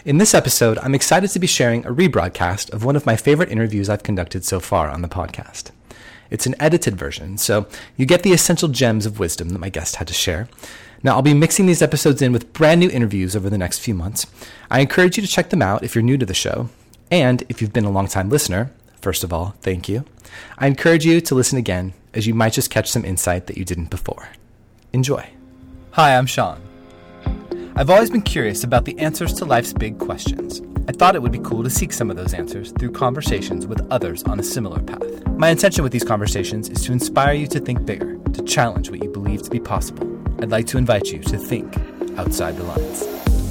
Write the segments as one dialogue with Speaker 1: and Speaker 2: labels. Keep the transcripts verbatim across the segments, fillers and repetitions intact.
Speaker 1: In this episode, I'm excited to be sharing a rebroadcast of one of my favorite interviews I've conducted so far on the podcast. It's an edited version, so you get the essential gems of wisdom that my guest had to share. Now, I'll be mixing these episodes in with brand new interviews over the next few months. I encourage you to check them out if you're new to the show. And if you've been a long-time listener, first of all, thank you. I encourage you to listen again, as you might just catch some insight that you didn't before. Enjoy. Hi, I'm Sean. I've always been curious about the answers to life's big questions. I thought it would be cool to seek some of those answers through conversations with others on a similar path. My intention with these conversations is to inspire you to think bigger, to challenge what you believe to be possible. I'd like to invite you to think outside the lines.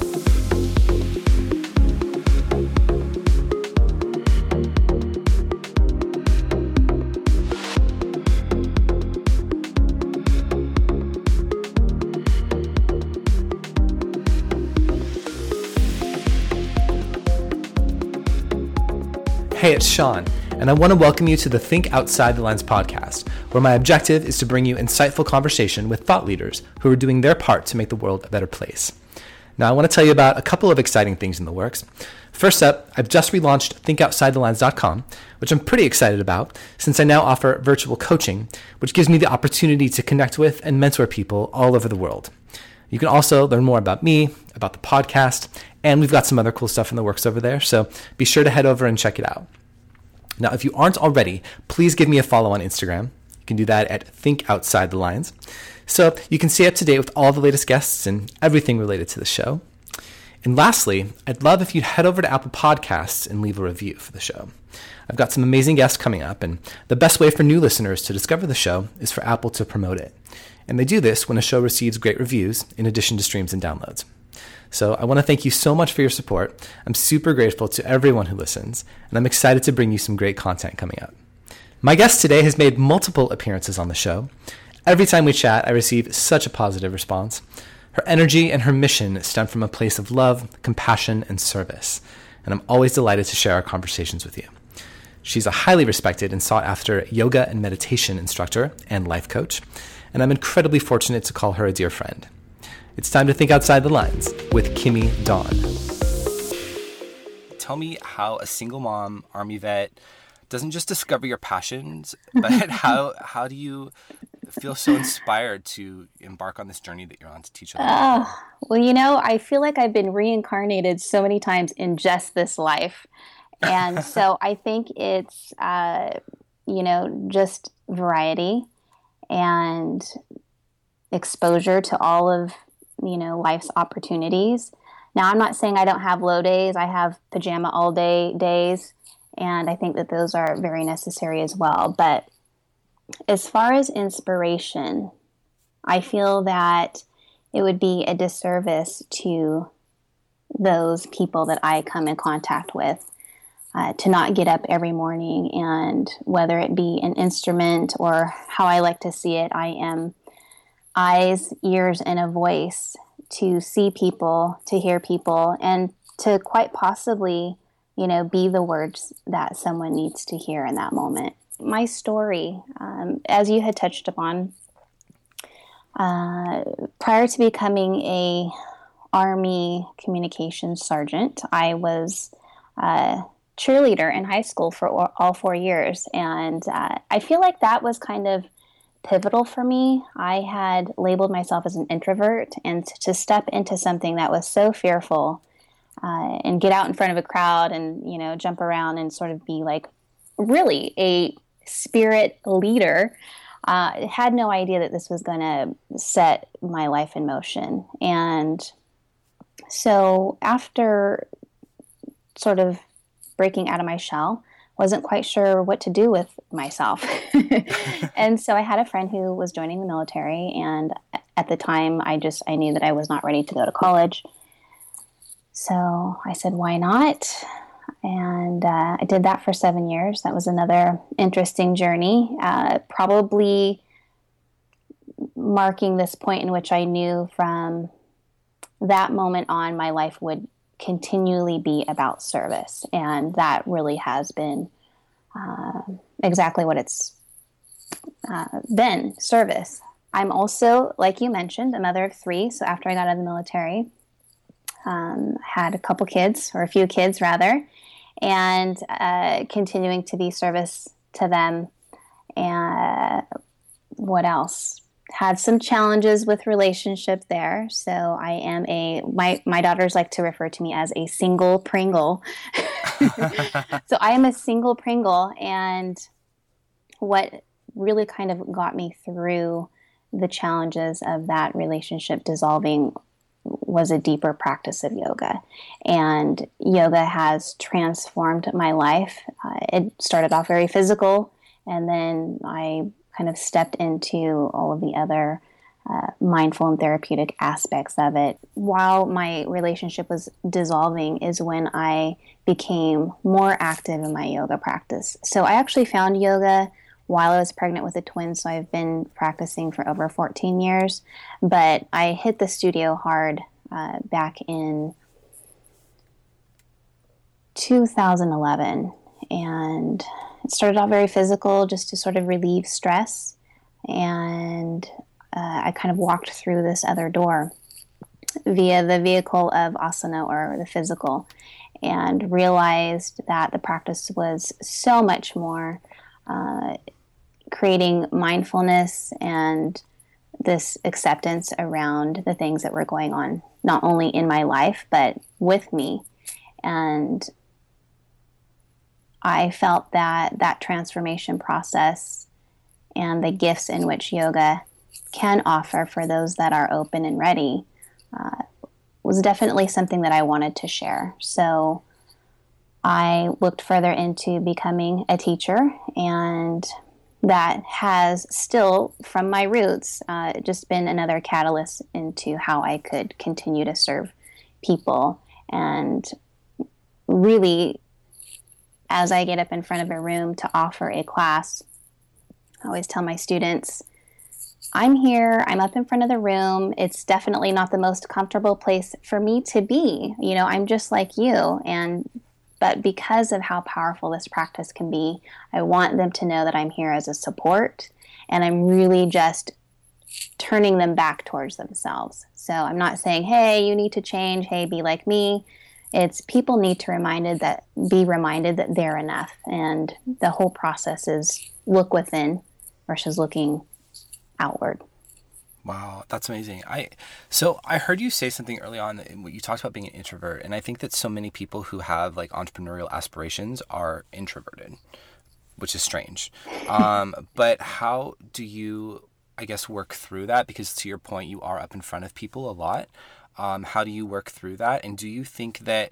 Speaker 1: Hey, it's Sean, and I want to welcome you to the Think Outside the Lines podcast, where my objective is to bring you insightful conversation with thought leaders who are doing their part to make the world a better place. Now, I want to tell you about a couple of exciting things in the works. First up, I've just relaunched think outside the lines dot com, which I'm pretty excited about, since I now offer virtual coaching, which gives me the opportunity to connect with and mentor people all over the world. You can also learn more about me, about the podcast, and we've got some other cool stuff in the works over there, so be sure to head over and check it out. Now, if you aren't already, please give me a follow on Instagram. You can do that at Think Outside the Lines, so you can stay up to date with all the latest guests and everything related to the show. And lastly, I'd love if you'd head over to Apple Podcasts and leave a review for the show. I've got some amazing guests coming up, and the best way for new listeners to discover the show is for Apple to promote it. And they do this when a show receives great reviews, in addition to streams and downloads. So I want to thank you so much for your support. I'm super grateful to everyone who listens, and I'm excited to bring you some great content coming up. My guest today has made multiple appearances on the show. Every time we chat, I receive such a positive response. Her energy and her mission stem from a place of love, compassion, and service, and I'm always delighted to share our conversations with you. She's a highly respected and sought-after yoga and meditation instructor and life coach, and I'm incredibly fortunate to call her a dear friend. It's time to think outside the lines with Kimmy Dawn. Tell me how a single mom, Army vet, doesn't just discover your passions, but how how do you feel so inspired to embark on this journey that you're on to teach others?
Speaker 2: Uh, well, you know, I feel like I've been reincarnated so many times in just this life. And so I think it's, uh, you know, just variety and exposure to all of, you know, life's opportunities. Now, I'm not saying I don't have low days. I have pajama all day days, and I think that those are very necessary as well. But as far as inspiration, I feel that it would be a disservice to those people that I come in contact with uh, to not get up every morning, and whether it be an instrument or how I like to see it, I am eyes, ears, and a voice to see people, to hear people, and to quite possibly, you know, be the words that someone needs to hear in that moment. My story, um, as you had touched upon, uh, prior to becoming a Army communications sergeant, I was a cheerleader in high school for all four years, and uh, I feel like that was kind of pivotal for me. I had labeled myself as an introvert, and to step into something that was so fearful uh, and get out in front of a crowd and, you know, jump around and sort of be like really a spirit leader, uh, had no idea that this was going to set my life in motion. And so after sort of breaking out of my shell, wasn't quite sure what to do with myself. And so I had a friend who was joining the military, and at the time I just, I knew that I was not ready to go to college. So I said, why not? And uh, I did that for seven years. That was another interesting journey, uh, probably marking this point in which I knew from that moment on my life would continually be about service. And that really has been uh, exactly what it's uh, been, service. I'm also, like you mentioned, a mother of three. So after I got out of the military, um, had a couple kids, or a few kids rather, and uh, continuing to be service to them. And what else? Had some challenges with relationship there. So I am a, my, my daughters like to refer to me as a single Pringle. So I am a single Pringle. And what really kind of got me through the challenges of that relationship dissolving was a deeper practice of yoga. And yoga has transformed my life. Uh, it started off very physical, and then I kind of stepped into all of the other uh, mindful and therapeutic aspects of it. While my relationship was dissolving is when I became more active in my yoga practice. So I actually found yoga while I was pregnant with a twin, so I've been practicing for over fourteen years. But I hit the studio hard uh, back in two thousand eleven, and it started off very physical, just to sort of relieve stress, and uh, I kind of walked through this other door via the vehicle of asana, or the physical, and realized that the practice was so much more uh, creating mindfulness and this acceptance around the things that were going on, not only in my life, but with me. And I felt that that transformation process and the gifts in which yoga can offer for those that are open and ready uh, was definitely something that I wanted to share. So I looked further into becoming a teacher, and that has still, from my roots, uh, just been another catalyst into how I could continue to serve people. And really, as I get up in front of a room to offer a class, I always tell my students, I'm here, I'm up in front of the room. It's definitely not the most comfortable place for me to be. You know, I'm just like you. And But because of how powerful this practice can be, I want them to know that I'm here as a support, and I'm really just turning them back towards themselves. So I'm not saying, hey, you need to change, hey, be like me. It's people need to reminded that be reminded that they're enough, and the whole process is look within versus looking outward.
Speaker 1: Wow, that's amazing. I so I heard you say something early on. You talked about being an introvert, and I think that so many people who have like entrepreneurial aspirations are introverted, which is strange. Um, but how do you, I guess, work through that? Because to your point, you are up in front of people a lot. Um, how do you work through that? And do you think that,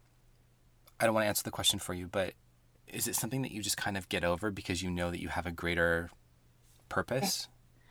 Speaker 1: I don't want to answer the question for you, but is it something that you just kind of get over because you know that you have a greater purpose?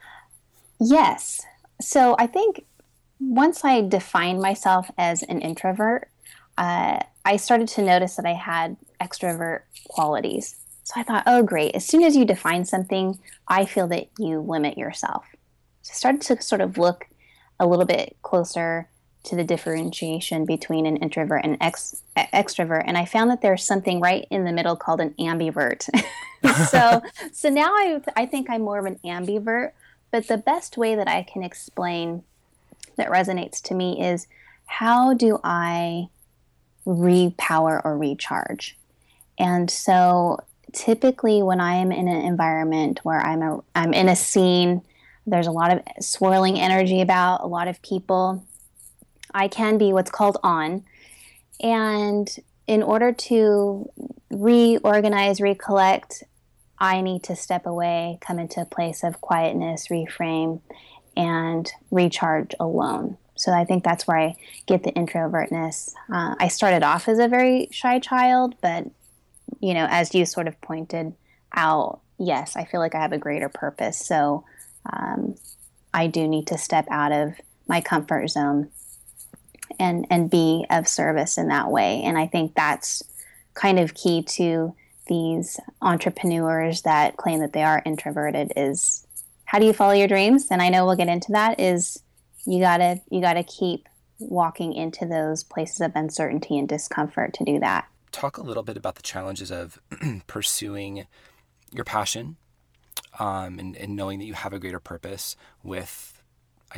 Speaker 2: Yes. So I think once I defined myself as an introvert, uh, I started to notice that I had extrovert qualities. So I thought, oh, great. As soon as you define something, I feel that you limit yourself. So I started to sort of look a little bit closer to the differentiation between an introvert and ex- extrovert. And I found that there's something right in the middle called an ambivert. so so now I, I think I'm more of an ambivert. But the best way that I can explain that resonates to me is, how do I repower or recharge? And so typically when I am in an environment where I'm a, I'm in a scene, there's a lot of swirling energy about, a lot of people, I can be what's called on. And in order to reorganize, recollect, I need to step away, come into a place of quietness, reframe, and recharge alone. So I think that's where I get the introvertness. Uh, I started off as a very shy child, but, you know, as you sort of pointed out, yes, I feel like I have a greater purpose. So um, I do need to step out of my comfort zone and, and be of service in that way. And I think that's kind of key to these entrepreneurs that claim that they are introverted, is how do you follow your dreams? And I know we'll get into that, is you gotta you gotta keep walking into those places of uncertainty and discomfort to do that.
Speaker 1: Talk a little bit about the challenges of pursuing your passion um, and, and knowing that you have a greater purpose with, I guess,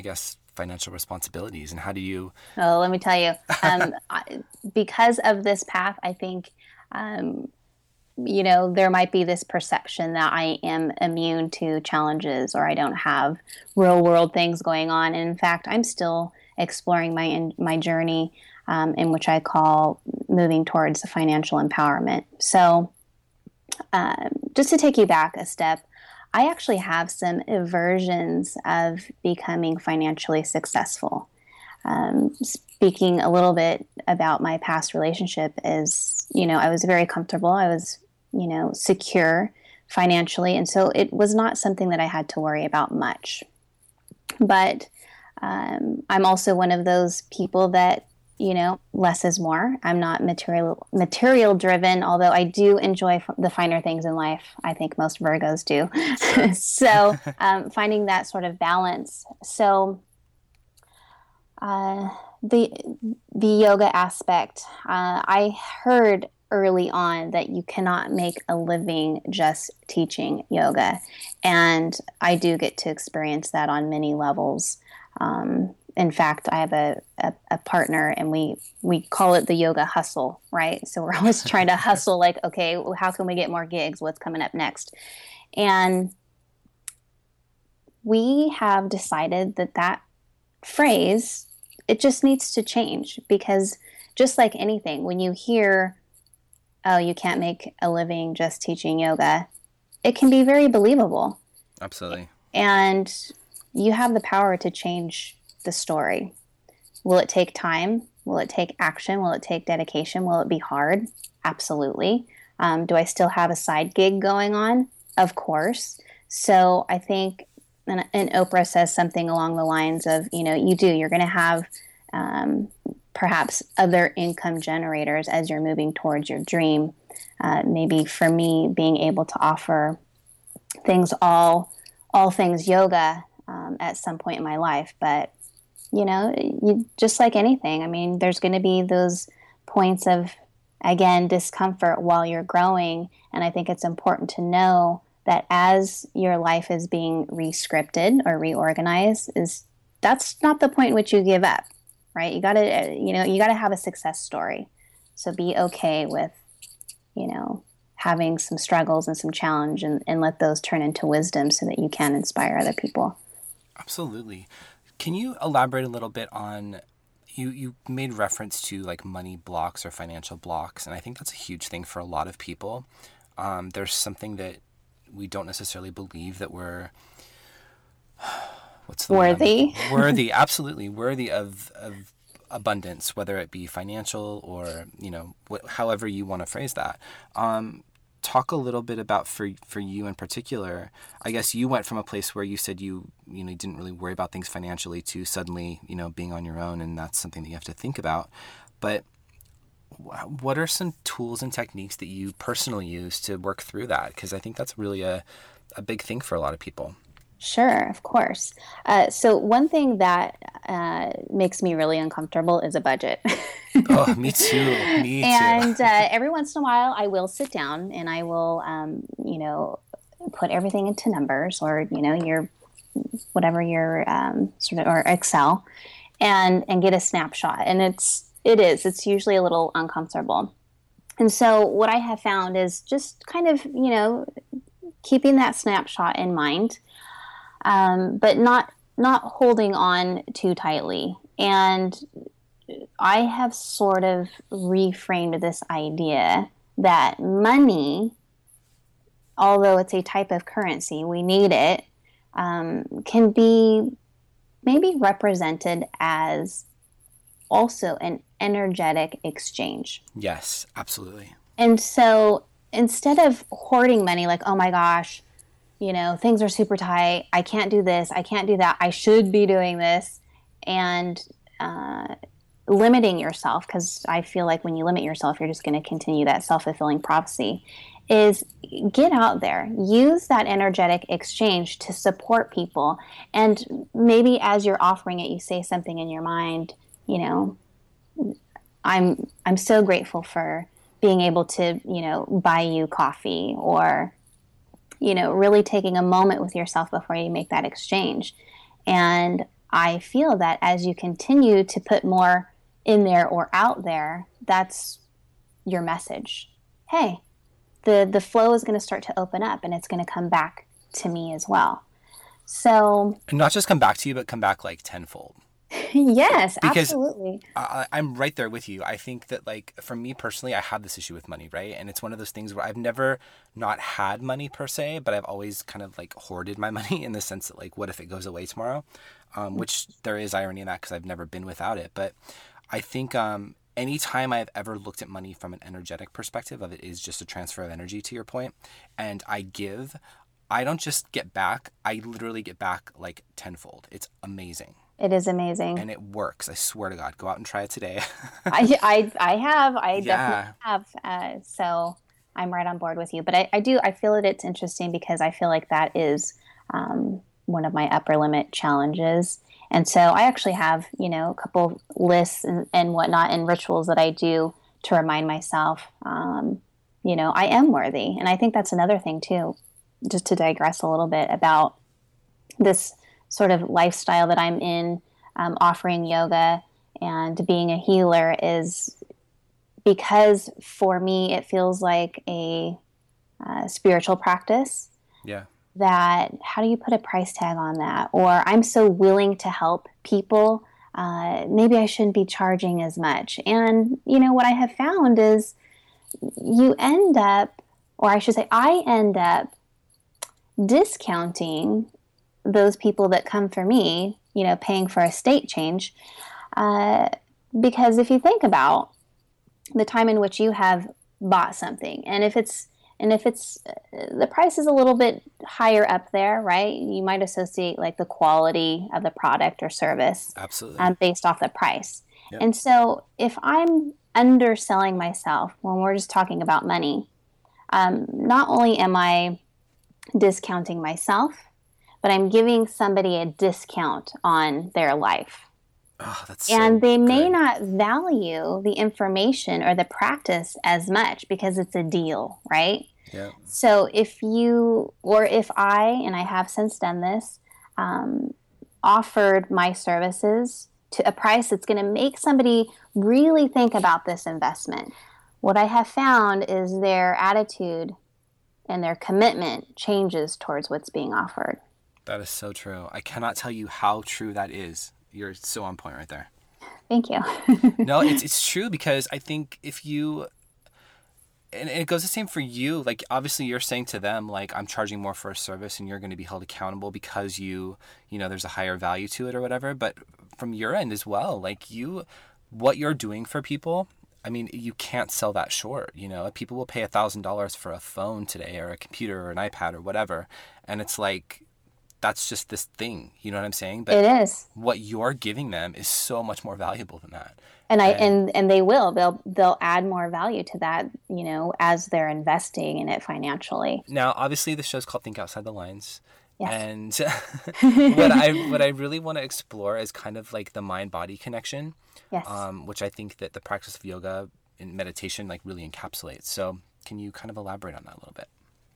Speaker 1: financial responsibilities, and how do you?
Speaker 2: Oh, let me tell you, um, I, because of this path, I think, um, you know, there might be this perception that I am immune to challenges or I don't have real world things going on. And in fact, I'm still exploring my in, my journey, um, in which I call moving towards financial empowerment. So, um, just to take you back a step, I actually have some versions of becoming financially successful. Um, speaking a little bit about my past relationship is, you know, I was very comfortable. I was, you know, secure financially. And so it was not something that I had to worry about much. But um, I'm also one of those people that, you know, less is more. I'm not material material driven, although I do enjoy f- the finer things in life. I think most Virgos do. Sure. So um, finding that sort of balance. So uh, the the yoga aspect, uh, I heard early on that you cannot make a living just teaching yoga, and I do get to experience that on many levels. Um, In fact, I have a, a, a partner and we, we call it the yoga hustle, right? So we're always trying to hustle like, okay, well, how can we get more gigs? What's coming up next? And we have decided that that phrase, it just needs to change, because just like anything, when you hear, oh, you can't make a living just teaching yoga, it can be very believable.
Speaker 1: Absolutely.
Speaker 2: And you have the power to change the story. Will it take time? Will it take action? Will it take dedication? Will it be hard? Absolutely. Um, do I still have a side gig going on? Of course. So I think, and, and Oprah says something along the lines of, you know, you do, you're going to have um, perhaps other income generators as you're moving towards your dream. Uh, maybe for me, being able to offer things, all, all things yoga um, at some point in my life. But you know, you, just like anything, I mean, there's going to be those points of, again, discomfort while you're growing. And I think it's important to know that as your life is being re-scripted or reorganized, is that's not the point in which you give up, right? You got to, you know, you got to have a success story. So be okay with, you know, having some struggles and some challenge, and, and let those turn into wisdom so that you can inspire other people.
Speaker 1: Absolutely. Can you elaborate a little bit on, you, you made reference to like money blocks or financial blocks, and I think that's a huge thing for a lot of people. Um, there's something that we don't necessarily believe that we're, what's the
Speaker 2: worthy,
Speaker 1: worthy, absolutely worthy of, of abundance, whether it be financial or, you know, wh- however you want to phrase that. Um, talk a little bit about for for you in particular. I guess you went from a place where you said you you know didn't really worry about things financially to suddenly, you know, being on your own, and that's something that you have to think about. But what are some tools and techniques that you personally use to work through that? Because I think that's really a a big thing for a lot of people.
Speaker 2: Sure, of course. Uh, so one thing that uh, makes me really uncomfortable is a budget.
Speaker 1: Oh, me too. Me too.
Speaker 2: And uh, every once in a while, I will sit down and I will, um, you know, put everything into numbers, or you know, your whatever your um, sort of, or Excel, and and get a snapshot. And it's it is it's usually a little uncomfortable. And so what I have found is just kind of, you know, keeping that snapshot in mind. Um, but not not holding on too tightly. And I have sort of reframed this idea that money, although it's a type of currency, we need it, um, can be maybe represented as also an energetic exchange.
Speaker 1: Yes, absolutely.
Speaker 2: And so instead of hoarding money, like, oh my gosh, you know, things are super tight, I can't do this, I can't do that, I should be doing this, and uh, limiting yourself, because I feel like when you limit yourself, you're just going to continue that self-fulfilling prophecy, is get out there, use that energetic exchange to support people. And maybe as you're offering it, you say something in your mind, you know, I'm I'm so grateful for being able to, you know, buy you coffee, or you know, really taking a moment with yourself before you make that exchange. And I feel that as you continue to put more in there or out there, that's your message. Hey, the, the flow is going to start to open up and it's going to come back to me as well. So,
Speaker 1: and not just come back to you, but come back like tenfold.
Speaker 2: Yes,
Speaker 1: because
Speaker 2: absolutely.
Speaker 1: I, I'm right there with you. I think that, like, for me personally, I have this issue with money, right? And it's one of those things where I've never not had money per se, but I've always kind of like hoarded my money in the sense that, like, what if it goes away tomorrow? Um, which there is irony in that because I've never been without it. But I think um, anytime I've ever looked at money from an energetic perspective of it is just a transfer of energy, to your point, and I give, I don't just get back, I literally get back like tenfold. It's amazing.
Speaker 2: It is amazing.
Speaker 1: And it works. I swear to God. Go out and try it today.
Speaker 2: I, I, I have. I
Speaker 1: Yeah.
Speaker 2: definitely have. Uh, so I'm right on board with you. But I, I do, I feel that it's interesting because I feel like that is um, one of my upper limit challenges. And so I actually have, you know, a couple lists and, and whatnot and rituals that I do to remind myself, um, you know, I am worthy. And I think that's another thing too, just to digress a little bit about this sort of lifestyle that I'm in, um, offering yoga and being a healer, is because for me it feels like a uh, spiritual practice.
Speaker 1: Yeah.
Speaker 2: That, how do you put a price tag on that? Or I'm so willing to help people, uh, maybe I shouldn't be charging as much. And, you know, what I have found is you end up, or I should say I end up discounting those people that come for me, you know, paying for a state change. Uh, because if you think about the time in which you have bought something, and if it's, and if it's, uh, the price is a little bit higher up there, right? You might associate like the quality of the product or service.
Speaker 1: Absolutely.
Speaker 2: Um, based off the price.
Speaker 1: Yep.
Speaker 2: And so if I'm underselling myself when we're just talking about money, um, not only am I discounting myself, but I'm giving somebody a discount on their life.
Speaker 1: Oh, that's so
Speaker 2: and they may
Speaker 1: good.
Speaker 2: not value the information or the practice as much because it's a deal, right?
Speaker 1: Yeah.
Speaker 2: So if you, or if I, and I have since done this, um, offered my services to a price that's going to make somebody really think about this investment, what I have found is their attitude and their commitment changes towards what's being offered.
Speaker 1: That is so true. I cannot tell you how true that is. You're so on point right there.
Speaker 2: Thank you.
Speaker 1: No, it's it's true, because I think if you, and it goes the same for you, like obviously you're saying to them, like, I'm charging more for a service and you're going to be held accountable because you, you know, there's a higher value to it or whatever. But from your end as well, like you, what you're doing for people, I mean, you can't sell that short. You know, people will pay a thousand dollars for a phone today or a computer or an iPad or whatever. And it's like, that's just this thing, you know what I'm saying? But
Speaker 2: it is.
Speaker 1: What you're giving them is so much more valuable than that.
Speaker 2: And I and, and and they will. They'll they'll add more value to that, you know, as they're investing in it financially.
Speaker 1: Now, obviously, the show's called Think Outside the Lines.
Speaker 2: Yes.
Speaker 1: And what I what I really want to explore is kind of like the mind-body connection.
Speaker 2: Yes.
Speaker 1: Um, which I think that the practice of yoga and meditation like really encapsulates. So can you kind of elaborate on that a little bit?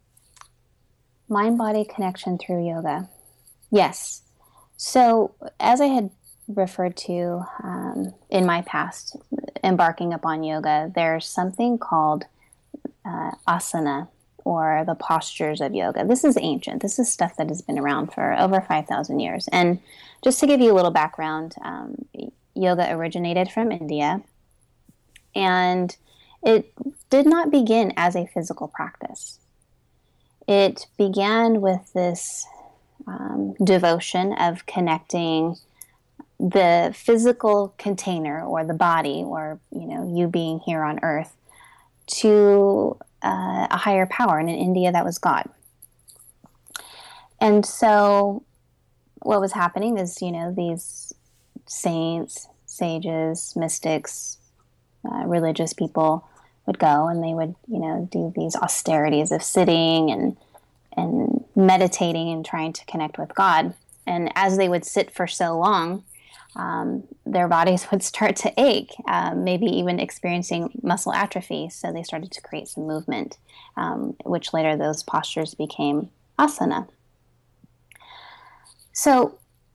Speaker 2: Mind-body connection through yoga. Yes. So as I had referred to um, in my past, embarking upon yoga, there's something called uh, asana, or the postures of yoga. This is ancient. This is stuff that has been around for over five thousand years. And just to give you a little background, um, yoga originated from India, and it did not begin as a physical practice. It began with this um, devotion of connecting the physical container, or the body, or, you know, you being here on earth, to uh, a higher power. And in India, that was God. And so what was happening is, you know, these saints, sages, mystics, uh, religious people would go and they would, you know, do these austerities of sitting and and meditating and trying to connect with God. And as they would sit for so long, um, their bodies would start to ache, um, maybe even experiencing muscle atrophy. So they started to create some movement, um, which later those postures became asana. So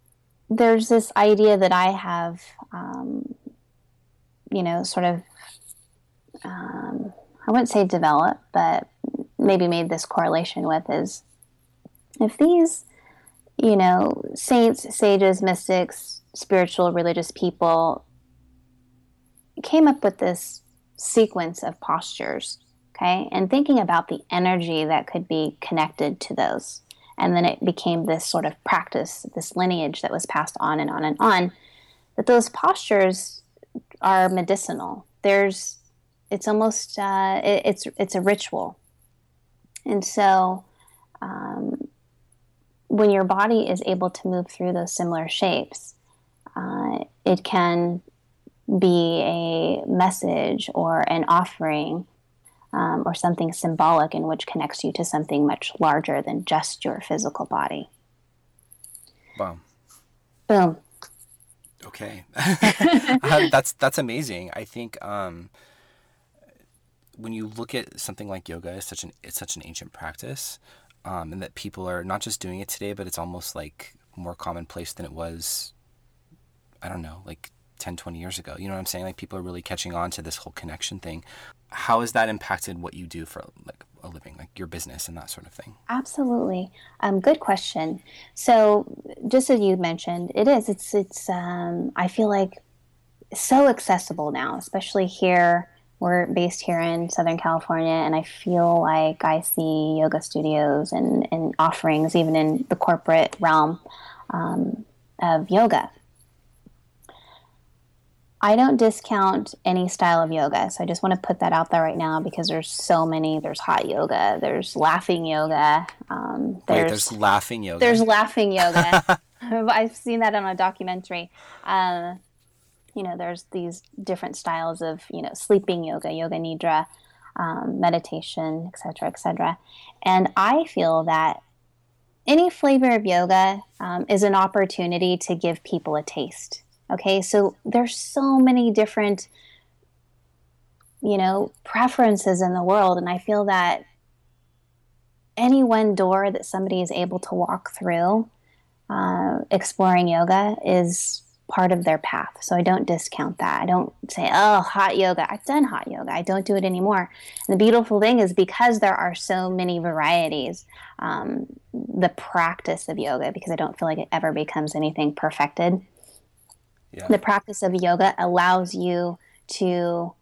Speaker 2: there's this idea that I have, um, you know, sort of, um, I wouldn't say developed, but maybe made this correlation with is if these, you know, saints, sages, mystics, spiritual, religious people came up with this sequence of postures, okay, and thinking about the energy that could be connected to those. And then it became this sort of practice, this lineage that was passed on and on and on, that those postures are medicinal. There's, it's almost, uh, it, it's, it's a ritual. And so um, when your body is able to move through those similar shapes, uh, it can be a message or an offering um, or something symbolic in which connects you to something much larger than just your physical body.
Speaker 1: Wow.
Speaker 2: Boom.
Speaker 1: Okay. uh, that's that's amazing. I think um, when you look at something like yoga, it's such an it's such an ancient practice, um, and that people are not just doing it today, but it's almost like more commonplace than it was, I don't know, like ten, twenty years ago. You know what I'm saying? Like people are really catching on to this whole connection thing. How has that impacted what you do for like a living, like your business and that sort of thing?
Speaker 2: Absolutely. Um, good question. So just as you mentioned, it is, it's, it's, um, I feel like so accessible now, especially here. We're based here in Southern California, and I feel like I see yoga studios and, and offerings even in the corporate realm um, of yoga. I don't discount any style of yoga, so I just want to put that out there right now because there's so many. There's hot yoga, there's laughing yoga. Um,
Speaker 1: there's, Wait, there's laughing yoga?
Speaker 2: There's laughing yoga. I've seen that on a documentary. Uh, you know, there's these different styles of, you know, sleeping yoga, yoga nidra, um, meditation, et cetera, et cetera. And I feel that any flavor of yoga um, is an opportunity to give people a taste. Okay, so there's so many different, you know, preferences in the world, and I feel that any one door that somebody is able to walk through uh, exploring yoga is part of their path. So I don't discount that. I don't say, oh, hot yoga. I've done hot yoga. I don't do it anymore. And the beautiful thing is because there are so many varieties, um, the practice of yoga, because I don't feel like it ever becomes anything perfected. Yeah. The practice of yoga allows you to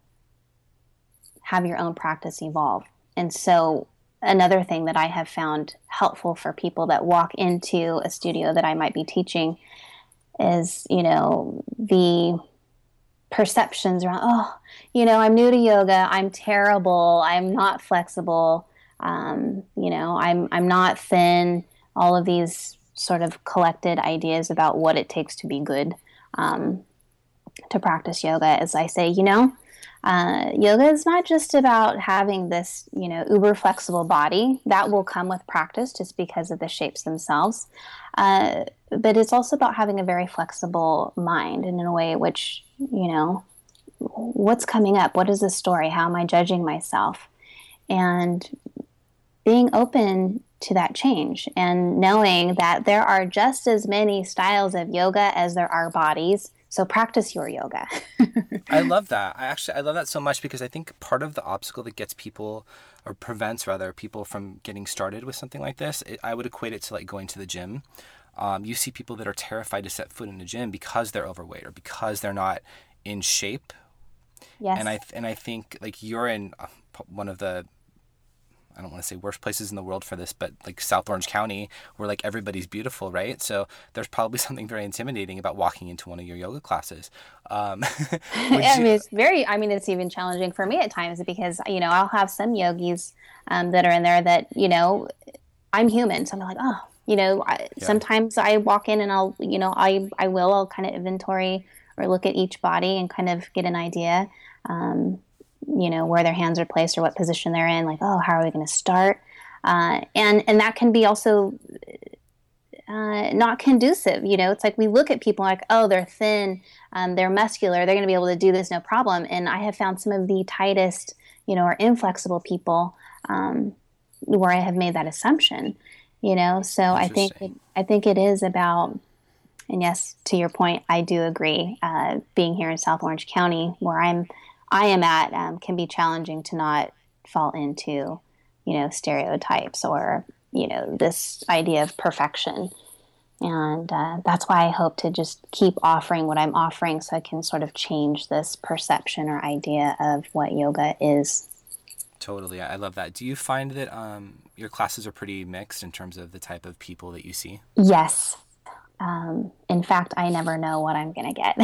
Speaker 2: have your own practice evolve. And so another thing that I have found helpful for people that walk into a studio that I might be teaching is, you know, the perceptions around, oh, you know, I'm new to yoga, I'm terrible, I'm not flexible, um, you know, I'm I'm not thin, all of these sort of collected ideas about what it takes to be good. Um, to practice yoga, as I say, you know, uh, yoga is not just about having this, you know, uber flexible body that will come with practice just because of the shapes themselves. Uh, but it's also about having a very flexible mind and in a way which, you know, what's coming up? What is the story? How am I judging myself? And being open to that change and knowing that there are just as many styles of yoga as there are bodies. So practice your yoga.
Speaker 1: I love that. I actually, I love that so much because I think part of the obstacle that gets people or prevents rather people from getting started with something like this, it, I would equate it to like going to the gym. Um, you see people that are terrified to set foot in the gym because they're overweight or because they're not in shape.
Speaker 2: Yes.
Speaker 1: And I, and I think like you're in one of the, I don't want to say worst places in the world for this, but like South Orange County, where like everybody's beautiful, right? So there's probably something very intimidating about walking into one of your yoga classes. Um,
Speaker 2: I mean, it's very, I mean, it's even challenging for me at times because, you know, I'll have some yogis um, that are in there that, you know, I'm human. So I'm like, oh, you know, I, yeah. Sometimes I walk in and I'll, you know, I, I will, I'll kind of inventory or look at each body and kind of get an idea. Um, you know, where their hands are placed or what position they're in, like, oh, how are we going to start? Uh, and, and that can be also uh, not conducive. You know, it's like we look at people like, oh, they're thin, um, they're muscular, they're going to be able to do this, no problem. And I have found some of the tightest, you know, or inflexible people um, where I have made that assumption, you know? So I think, it, I think it is about And yes, to your point, I do agree. Uh, being here in South Orange County, where I'm, I am at, um, can be challenging to not fall into, you know, stereotypes or, you know, this idea of perfection. And uh, that's why I hope to just keep offering what I'm offering so I can sort of change this perception or idea of what yoga is.
Speaker 1: Totally. I love that. Do you find that um, your classes are pretty mixed in terms of the type of people that you see?
Speaker 2: Yes. Um, in fact, I never know what I'm going to get.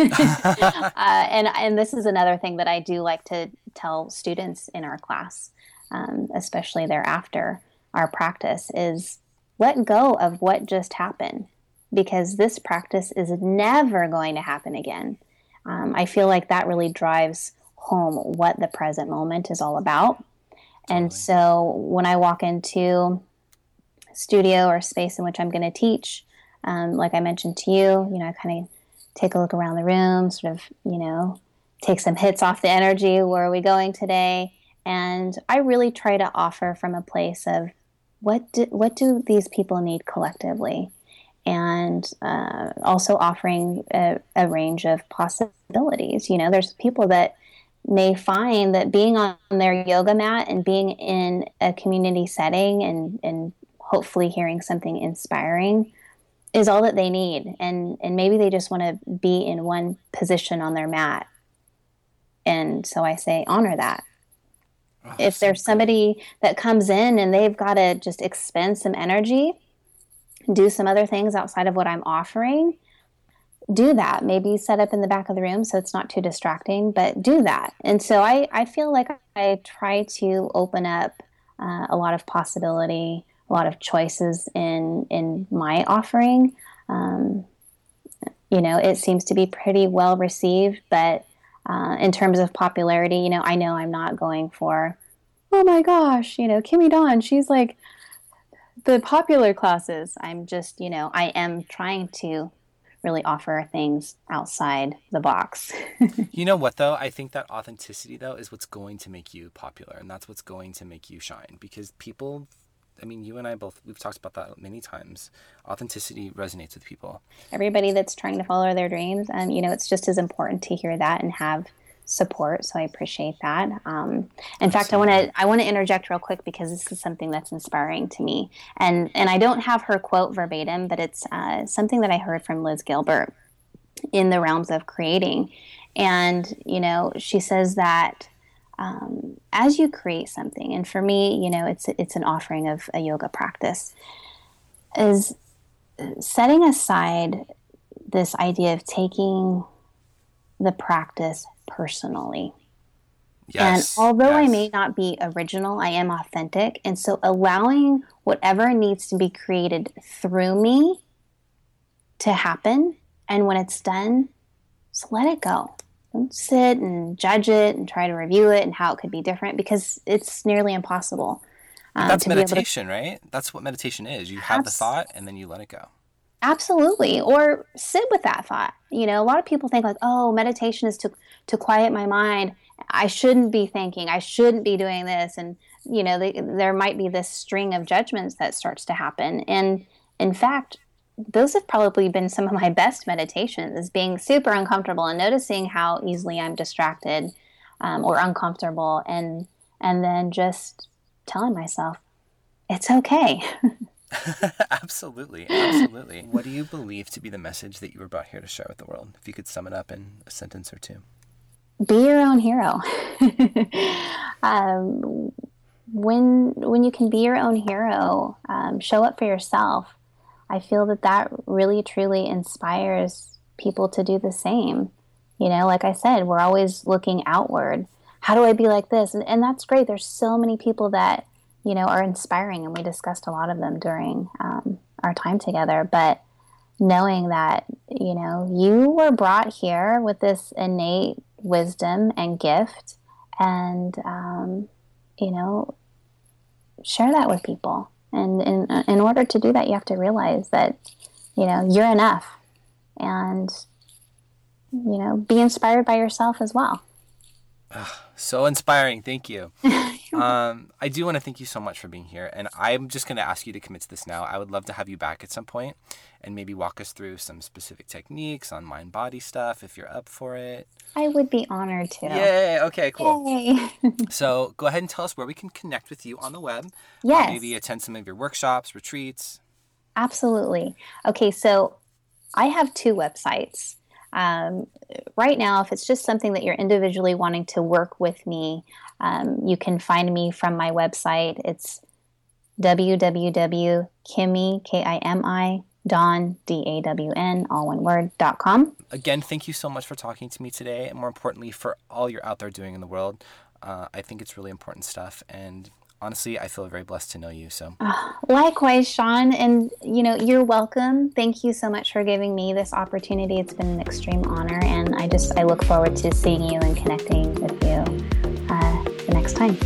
Speaker 2: uh, and, and this is another thing that I do like to tell students in our class, um, especially thereafter our practice, is let go of what just happened, because this practice is never going to happen again. Um, I feel like that really drives home what the present moment is all about. Totally. And so when I walk into a studio or a space in which I'm going to teach, um, like I mentioned to you, you know, I kind of take a look around the room, sort of, you know, take some hits off the energy. Where are we going today? And I really try to offer from a place of what do, what do these people need collectively? And uh, also offering a, a range of possibilities. You know, there's people that may find that being on their yoga mat and being in a community setting and, and hopefully hearing something inspiring is all that they need. And, and maybe they just want to be in one position on their mat. And so I say, honor that. Oh, if there's so somebody that comes in and they've got to just expend some energy, do some other things outside of what I'm offering, do that. Maybe set up in the back of the room so it's not too distracting, but do that. And so I, I feel like I try to open up uh, a lot of possibility, a lot of choices in, in my offering. Um, you know, it seems to be pretty well received, but uh, in terms of popularity, you know, I know I'm not going for, oh my gosh, you know, Kimmy Dawn, she's like the popular classes. I'm just, you know, I am trying to really offer things outside the box.
Speaker 1: You know what, though? I think that authenticity, though, is what's going to make you popular, and that's what's going to make you shine, because people, I mean, you and I both, we've talked about that many times. Authenticity resonates with people.
Speaker 2: Everybody that's trying to follow their dreams, um, you know, it's just as important to hear that and have support. So I appreciate that. Um, in fact, I want to I want to interject real quick, because this is something that's inspiring to me. And and I don't have her quote verbatim, but it's uh, something that I heard from Liz Gilbert in the realms of creating. And, you know, she says that um, as you create something, and for me, you know, it's it's an offering of a yoga practice, is setting aside this idea of taking the practice personally. Yes, and although yes. I may not be original, I am authentic. And so allowing whatever needs to be created through me to happen. And when it's done, just let it go. Don't sit and judge it and try to review it and how it could be different, because it's nearly impossible.
Speaker 1: Um, that's meditation, to... right? That's what meditation is. You have Abs- the thought and then you let it go.
Speaker 2: Absolutely. Or sit with that thought. You know, a lot of people think like, oh, meditation is to, to quiet my mind. I shouldn't be thinking. I shouldn't be doing this. And, you know, they, there might be this string of judgments that starts to happen. And in fact, those have probably been some of my best meditations, is being super uncomfortable and noticing how easily I'm distracted um, or uncomfortable. And, and then just telling myself, it's okay.
Speaker 1: Absolutely, absolutely. What do you believe to be the message that you were brought here to share with the world? If you could sum it up in a sentence or two.
Speaker 2: Be your own hero. um, when when you can be your own hero, um, show up for yourself. I feel that that really, truly inspires people to do the same. You know, like I said, we're always looking outward. How do I be like this? And, and that's great. There's so many people that, you know, are inspiring, and we discussed a lot of them during um, our time together. But knowing that, you know, you were brought here with this innate wisdom and gift, and, um, you know, share that with people. And in, in order to do that, you have to realize that, you know, you're enough, and, you know, be inspired by yourself as well.
Speaker 1: Oh, so inspiring. Thank you. um, I do want to thank you so much for being here. And I'm just going to ask you to commit to this now. I would love to have you back at some point and maybe walk us through some specific techniques on mind-body stuff if you're up for it.
Speaker 2: I would be honored to.
Speaker 1: Yay. Okay, cool.
Speaker 2: Yay.
Speaker 1: So go ahead and tell us where we can connect with you on the web.
Speaker 2: Yes.
Speaker 1: Uh, maybe attend some of your workshops, retreats.
Speaker 2: Absolutely. Okay, so I have two websites. Um, right now, if it's just something that you're individually wanting to work with me, um, you can find me from my website. It's w w w dot kimi, K I M I, Dawn, D A W N, all one word, dot com.
Speaker 1: Again, thank you so much for talking to me today, and more importantly, for all you're out there doing in the world. Uh, I think it's really important stuff, and honestly, I feel very blessed to know you. So,
Speaker 2: uh, likewise, Sean, and you know, you're welcome. Thank you so much for giving me this opportunity. It's been an extreme honor, and I just I look forward to seeing you and connecting with you uh, the next time.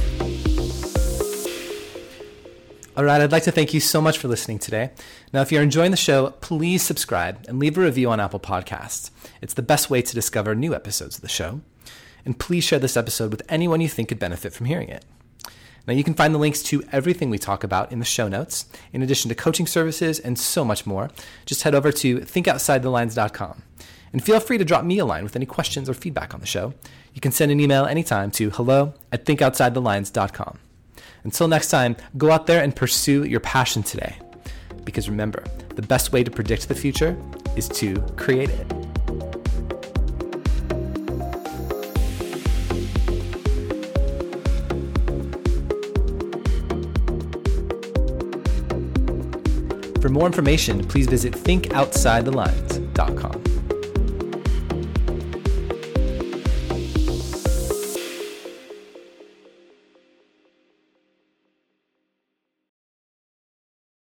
Speaker 1: All right, I'd like to thank you so much for listening today. Now, if you're enjoying the show, please subscribe and leave a review on Apple Podcasts. It's the best way to discover new episodes of the show. And please share this episode with anyone you think could benefit from hearing it. Now, you can find the links to everything we talk about in the show notes, in addition to coaching services and so much more. Just head over to think outside the lines dot com. And feel free to drop me a line with any questions or feedback on the show. You can send an email anytime to hello at think outside the lines dot com. Until next time, go out there and pursue your passion today. Because remember, the best way to predict the future is to create it. For more information, please visit think outside the lines dot com.